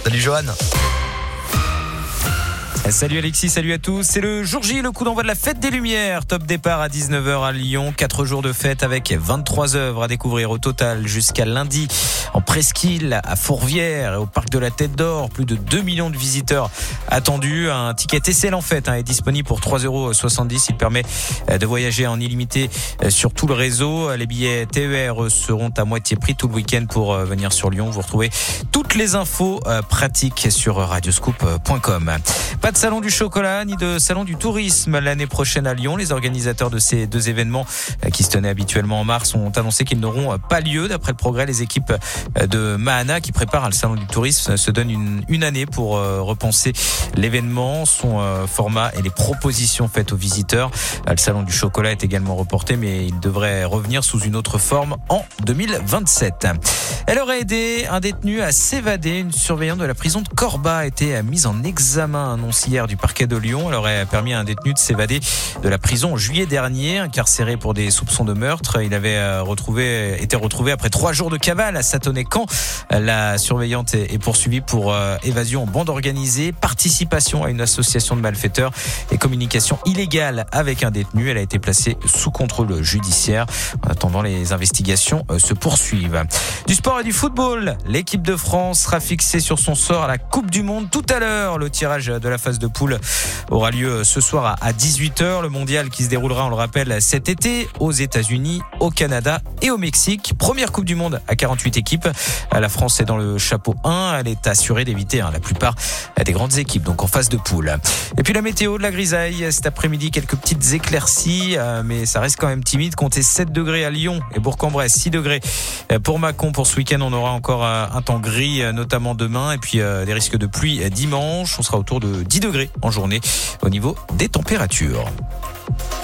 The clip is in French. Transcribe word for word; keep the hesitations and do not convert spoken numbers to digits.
Salut Johan. Salut Alexis, salut à tous. C'est le jour J, le coup d'envoi de la fête des Lumières. Top départ à dix-neuf heures à Lyon. Quatre jours de fête avec vingt-trois œuvres à découvrir au total jusqu'à lundi en presqu'île, à Fourvière et au parc de la Tête d'Or. Plus de deux millions de visiteurs attendus. Un ticket T C L en fait hein, est disponible pour trois euros soixante-dix. Il permet de voyager en illimité sur tout le réseau. Les billets T E R seront à moitié prix tout le week-end pour venir sur Lyon. Vous retrouvez toutes les infos pratiques sur radioscoop point com. Pas de salon du chocolat ni de salon du tourisme l'année prochaine à Lyon. Les organisateurs de ces deux événements qui se tenaient habituellement en mars ont annoncé qu'ils n'auront pas lieu. D'après le Progrès, les équipes de Mahana qui préparent le salon du tourisme se donnent une, une année pour repenser l'événement, son format et les propositions faites aux visiteurs. Le salon du chocolat est également reporté, mais il devrait revenir sous une autre forme en deux mille vingt-sept. Elle aurait aidé un détenu à s'évader. Une surveillante de la prison de Corba a été mise en examen, annoncé hier du parquet de Lyon. Elle aurait permis à un détenu de s'évader de la prison en juillet dernier, incarcéré pour des soupçons de meurtre. Il avait retrouvé, été retrouvé après trois jours de cavale à Satonnet-Camp. La surveillante est poursuivie pour évasion en bande organisée, participation à une association de malfaiteurs et communication illégale avec un détenu. Elle a été placée sous contrôle judiciaire. En attendant, les investigations se poursuivent. Du sport et du football, l'équipe de France sera fixée sur son sort à la Coupe du Monde tout à l'heure. Le tirage de la phase de poule aura lieu ce soir à dix-huit heures. Le mondial qui se déroulera, on le rappelle, cet été aux États-Unis, au Canada et au Mexique. Première Coupe du Monde à quarante-huit équipes. La France est dans le chapeau un. Elle est assurée d'éviter hein, la plupart des grandes équipes, donc en phase de poule. Et puis la météo, de la grisaille. Cet après-midi, quelques petites éclaircies, mais ça reste quand même timide. Comptez sept degrés à Lyon et Bourg-en-Bresse, six degrés pour Mâcon. Pour ce week-end, on aura encore un temps gris, notamment demain, et puis des risques de pluie dimanche. On sera autour de dix degrés en journée au niveau des températures.